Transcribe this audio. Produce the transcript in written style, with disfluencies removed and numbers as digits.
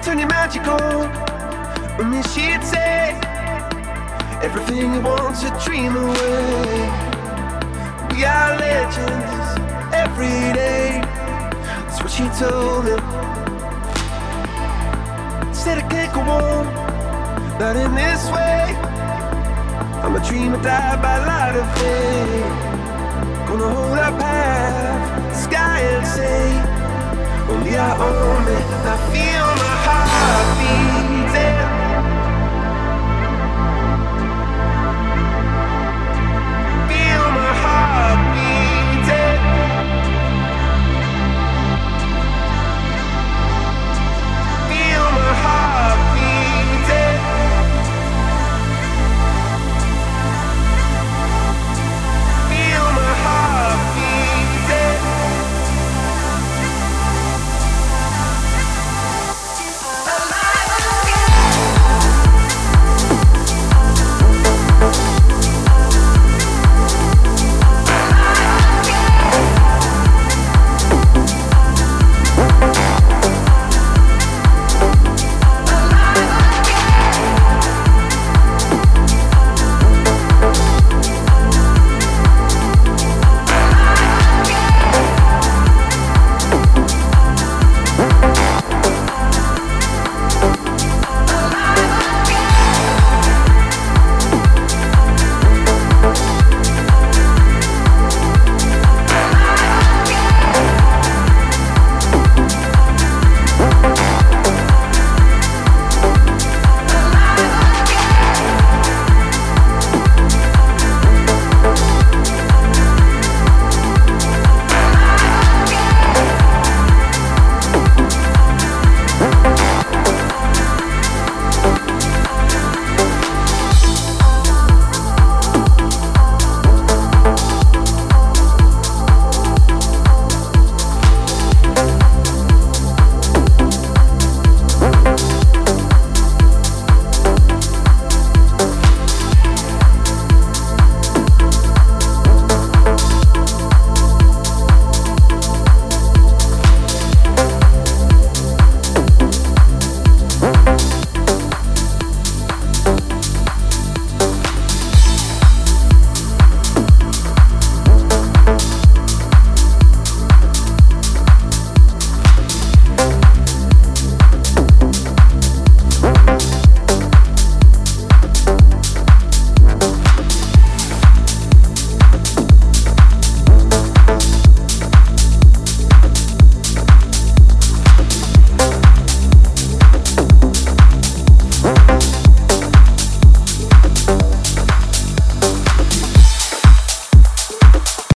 turn your magic on. And then she'd say, everything you want's a dream away. We are legends every day. That's what she told him. Said I can't go on, not in this way. I'm a dreamer, die by light of day. Gonna hold up half the sky and say, only I own it. I feel my heartbeat.